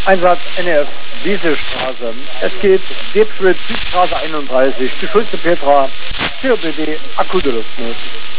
Einsatz NF, Wiesestraße. Es geht Gebschwitz, Südstraße 31, die Schulze Petra, COBD, akute Luftnot.